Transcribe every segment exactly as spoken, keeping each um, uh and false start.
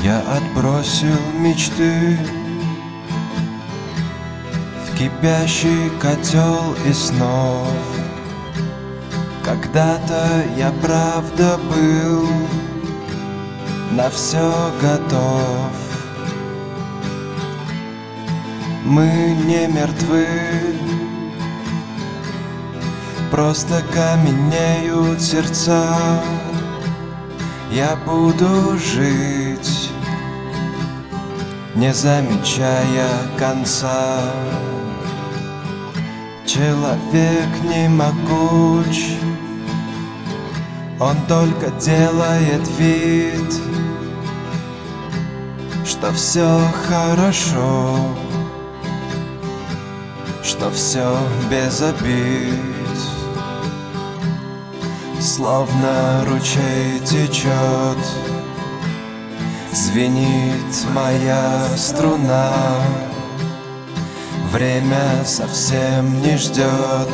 Я отбросил мечты в кипящий котел и снов. Когда-то я правда был на все готов. Мы не мертвы, просто каменеют сердца. Я буду жить, не замечая конца. Человек не могуч, он только делает вид, что все хорошо, что все без обид. Словно ручей течет, звенит моя струна. Время совсем не ждет,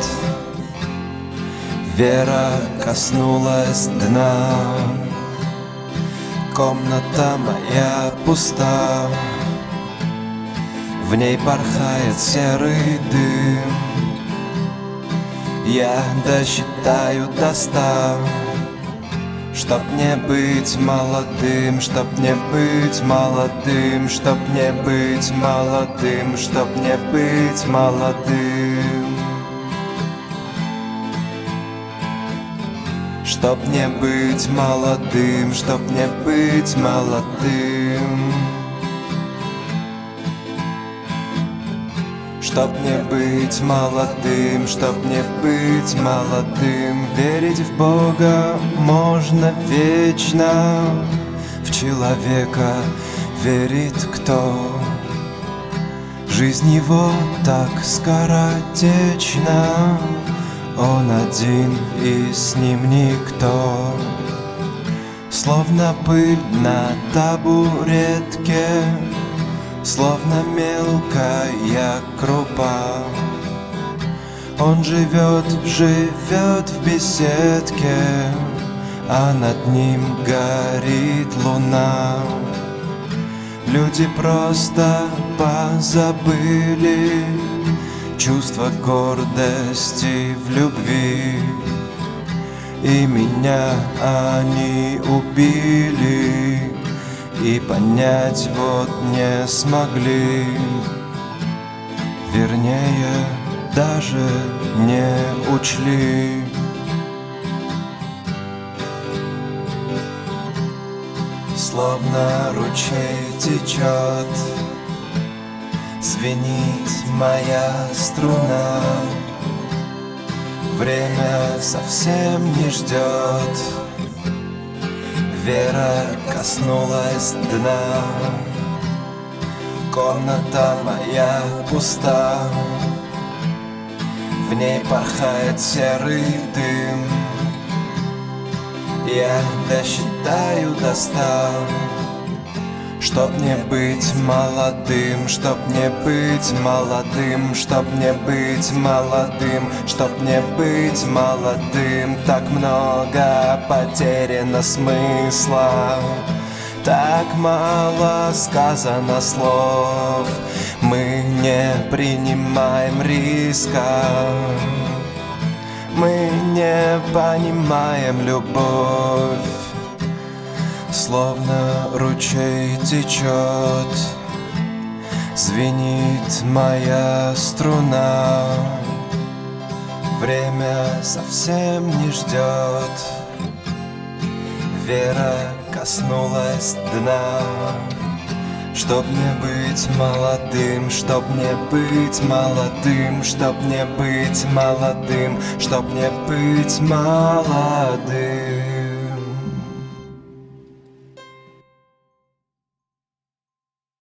вера коснулась дна. Комната моя пуста, в ней порхает серый дым. Я досчитаю до ста, чтоб не быть молодым, чтоб не быть молодым, чтоб не быть молодым, чтоб не быть молодым, чтоб не быть молодым, чтоб не быть молодым, чтоб не быть молодым, чтоб не быть молодым. Верить в Бога можно вечно, в человека верит кто? Жизнь его так скоротечна, он один и с ним никто. Словно пыль на табуретке, словно мелкая крупа. Он живет, живет в беседке, а над ним горит луна. Люди просто позабыли чувство гордости в любви, и меня они убили, и понять вот не смогли. Вернее, даже не учли. Словно ручей течет, звенит моя струна. Время совсем не ждет, вера коснулась дна. Комната моя пуста, в ней порхает серый дым. Я досчитаю до ста, чтоб не быть молодым, чтоб не быть молодым, чтоб не быть молодым, чтоб не быть молодым. Так много потеряно смысла, так мало сказано слов. Мы не принимаем риска, мы не понимаем любовь. Словно ручей течет, звенит моя струна. Время совсем не ждет, вера коснулась дна. Чтоб не быть молодым, чтоб не быть молодым, чтоб не быть молодым, чтоб не быть молодым.